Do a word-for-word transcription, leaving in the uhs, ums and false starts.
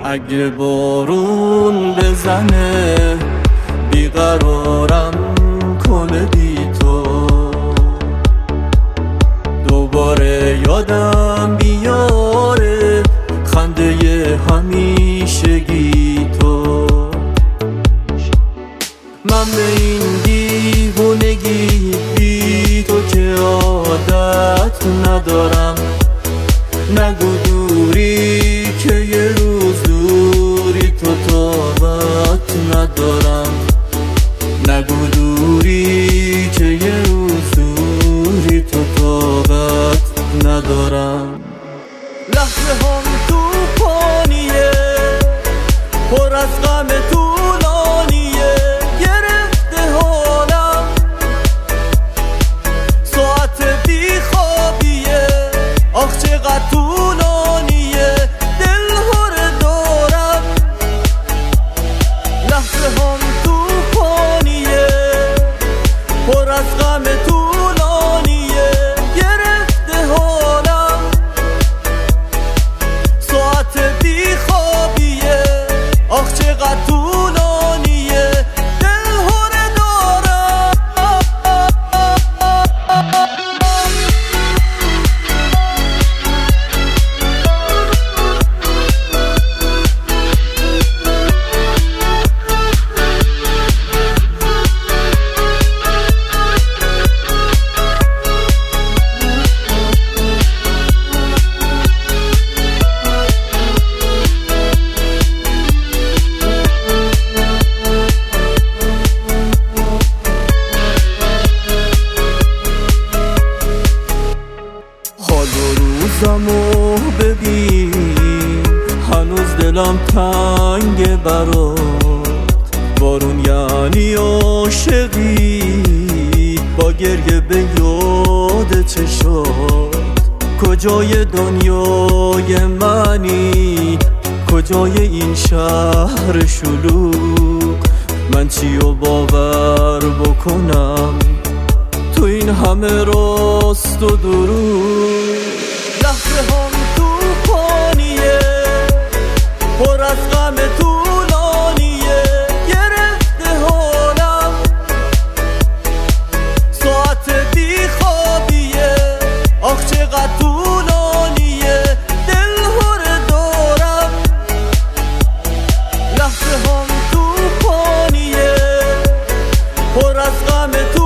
اگه بارون بزنه بیقرارم کنه بی تو، دوباره یادم بیاره خنده همیشگی تو. من به این دیوونگی بی تو که عادت ندارم، نگو دوری که یه روز دوری تو طاقت ندارم، نگو دوری که یه روز دوری تو طاقت ندارم. لحظه هم توفانیه پر از غم طولانیه، گرفته حالم ساعت بی خوابیه، آخ چقدر طولانیه دل هره دارم. لحظه هم توفانیه پر از غم طولانیه، گرفته حالم ساعت بی خوابیه، آخ چقدر طولانیه دل هره دارم. روزمو ببین هنوز دلم تنگه برات، بارون یعنی عاشقی با گریه به یاد چشات. کجای دنیای منی، کجای این شهر شلوغ، من چیو باور بکنم تو این همه راست و دروغ. لحظه هم توفانیه پر از غم طولانیه، گرفته حالم ساعت بی خوابیه، آخ چقدر طولانیه دل هره دارم. لحظه هم توفانیه پر از غم